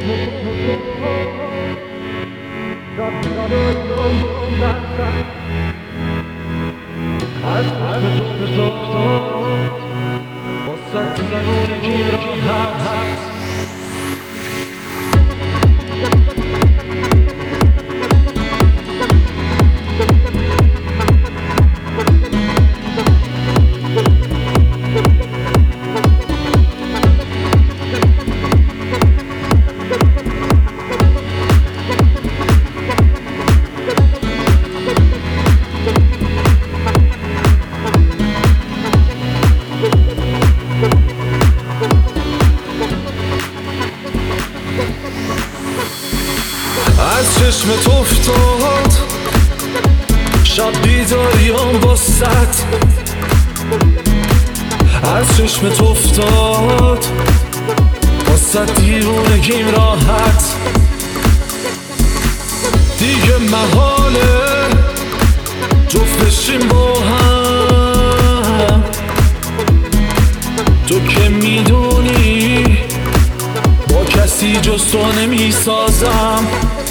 از چشمت افتاد شب بیداریام باست، از چشمت افتاد باست دیوونگیم راحت. دیگه محاله جفت بشیم با هم، تو که میدونی با کسی جز تو نمیسازم.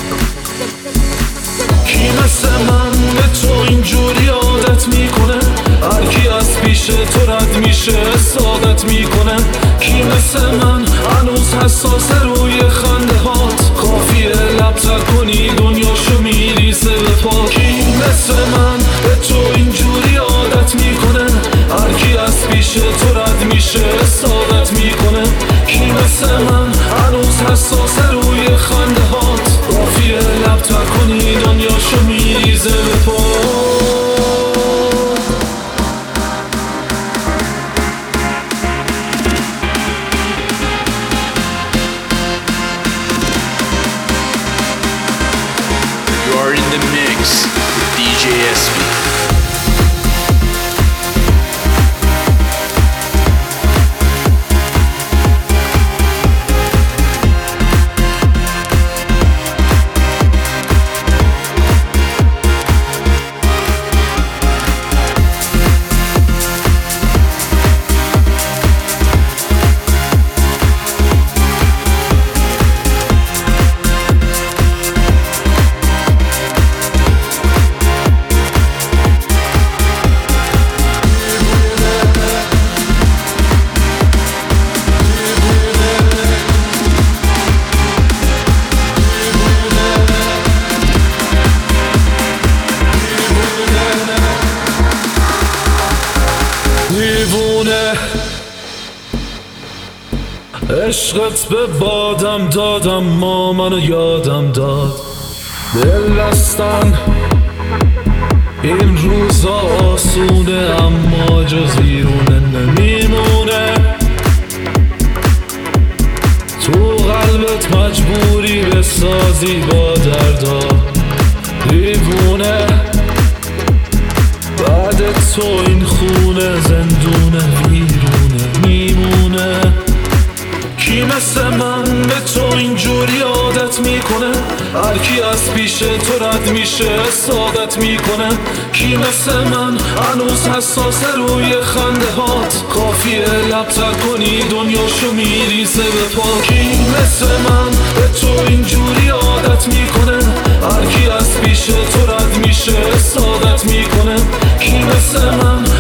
کی مثل من به تو اینجوری عادت میکنه؟ هرکی از پیش تو رد میشه سعادت میکنه. کی مثل من هنوز حساس روی خنده هات؟ کافیه لب تر کنی دنیاشو میریزه به پا. کی مثل من به تو اینجوری عادت میکنه؟ هرکی از پیش تو رد میشه سعادت میکنه. کی مثل من هنوز حساس روی خنده هات؟ کافیه لب تر کنی دنیاشو میریزه به پا. You are in the mix with DJ SB. دیوونه عشقت به بادم دادم، ما منو یادم داد. دل دستن این روزا آسونه، اما جز بیرونه نمیمونه. تو قلبت مجبوری بسازی با دردا. دیوونه بعد تو این خونه زندونه ویرونه میمونه. کی مثل من به تو اینجوری عادت میکنه؟ هرکی از پیش تو رد میشه سعادت میکنه. کی مثل من هنوز حساس روی خنده هات؟ کافیه لب تر کنی دنیاشو میریزه به پا. کی مثل من به تو اینجوری عادت میکنه؟ هرکی از پیش تو رد میشه سعادت میکنه. کی مثل من